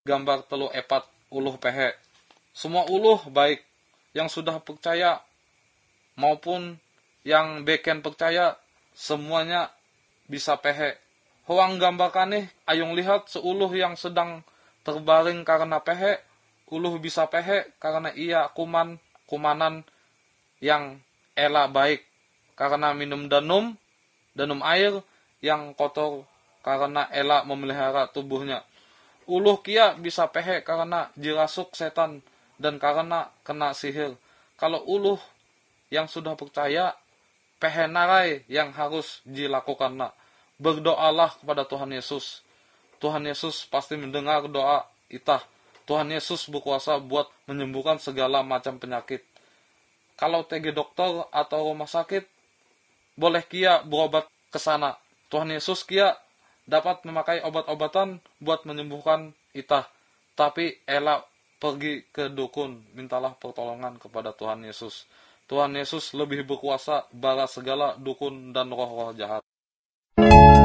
gambar telu epat uluh pehe. Semua uluh baik yang sudah percaya maupun yang beken percaya semuanya bisa pehe. Hoang gambarkan nih, ayung lihat seuluh yang sedang terbaring karena pehe, uluh bisa pehe karena ia kumanan yang ela baik karena minum danum air yang kotor karena ela memelihara tubuhnya. Uluh kia bisa pehe karena dirasuk setan dan karena kena sihir. Kalau uluh yang sudah percaya, pehe narai yang harus dilakukan. Berdoalah kepada Tuhan Yesus. Tuhan Yesus pasti mendengar doa kita. Tuhan Yesus berkuasa buat menyembuhkan segala macam penyakit. Kalau TG dokter atau rumah sakit, boleh kia berobat ke sana. Tuhan Yesus kia dapat memakai obat-obatan buat menyembuhkan kita. Tapi ela pergi ke dukun, mintalah pertolongan kepada Tuhan Yesus. Tuhan Yesus lebih berkuasa bara segala dukun dan roh-roh jahat.